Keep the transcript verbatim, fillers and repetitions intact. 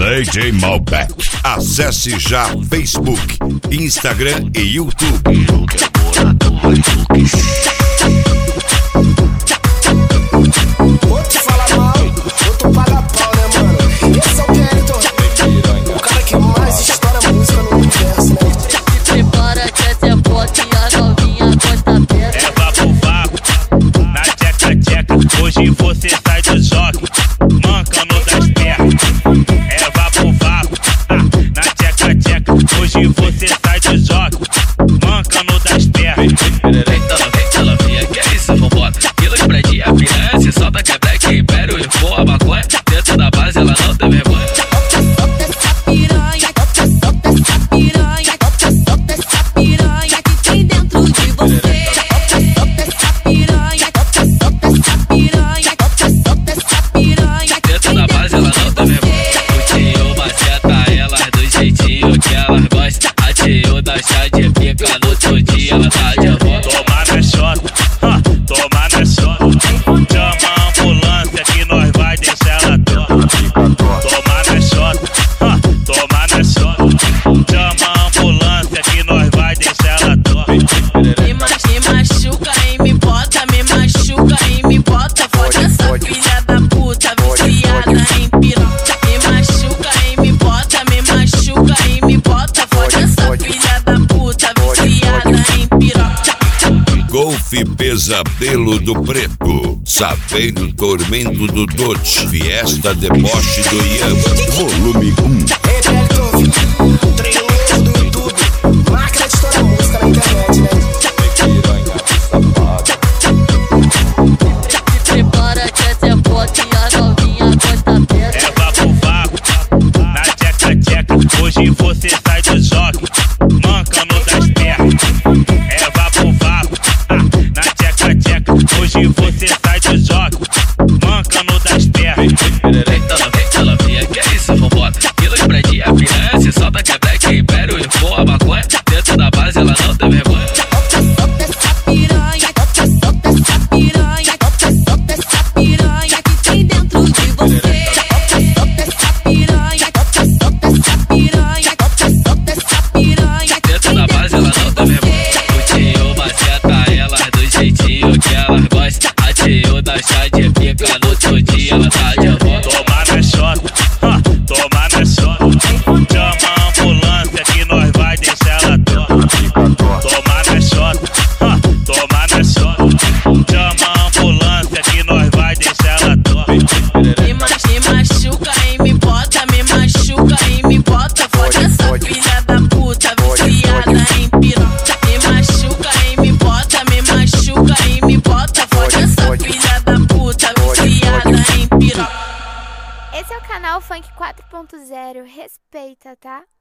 D J Malbec. Acesse já Facebook, Instagram e YouTube. Outro fala mal, outro paga pau, né, mano? Esse é o Kelton, o cara que mais estoura música no universo, né? Prepara que essa é forte e a novinha gosta perto. É vapo vapo, na tcheca tcheca. Hoje você sai do jogue, mancando das pernas. É vapo vapo, ah, na tcheca tcheca. Hoje você sai do jogue, mancando das pernas. Eita, novinha, que é isso, vambora. Quilo de prédio, a piranha se solta, que é black, império e voa a maconha. Dentro da base ela não tem vergonha. Solta essa piranha, solta essa piranha, solta essa piranha que tem dentro de você. Solta essa piranha, solta essa piranha, solta essa piranha que Dentro da base ela não tem vergonha. O tio maceta elas do jeitinho que elas gostam. A tio da chá de pica no outro dia ela tá de volta. Toma na chota, ah, toma na chota. Chama a ambulância que nós vai deixar ela torta. Toma na chota, ah, toma na chota. Chama a ambulância que nós vai deixar ela torta. Me, ma me machuca e me bota, me machuca e me bota. Foda essa filha da puta, viciada em piroca. Me machuca e me bota, me machuca e me bota. Foda essa filha da puta, viciada em piroca. Golfe Pesadelo do Preto, Saveiro Tormento do Dote, Fiesta Deboche do Ian, volume um. Ei, Kelton, trailer do YouTube, máquina de estourar música na internet, né? Prepara que essa é forte e a novinha gosta perto. É vapo vapo, na tcheca tcheca. Hoje você sai do jogue, mancando das pernas. É vapo vapo, ah, na tcheca tcheca. Hoje você sai do jogue, mancando das pernas. Eita, novinha, que é isso, vambora. Quilo de prédio, a piranha se solta, que é black, império e voa a maconha. Dentro da base ela não tem vergonha. Solta essa piranha, solta essa piranha, solta essa piranha que tem dentro de você. Solta essa piranha, solta essa piranha, solta essa piranha que Dentro da base ela não tem vergonha. O tio maceta elas do jeitinho que elas gostam. A tio da chá de pica no outro dia ela tá de volta. Toma na chota, ah, toma na chota. Chama a ambulância que nós vai deixar ela torta. Toma na chota, ah, toma na chota. Chama a ambulância que nós vai deixar ela torta. Me, ma me machuca e me bota, me machuca e me bota. Foda essa filha da puta, viciada em piroca. Me machuca e me bota, me machuca e me bota. Foda essa filha da puta, viciada em piroca. Esse é o canal Funk quatro ponto zero, respeita, tá?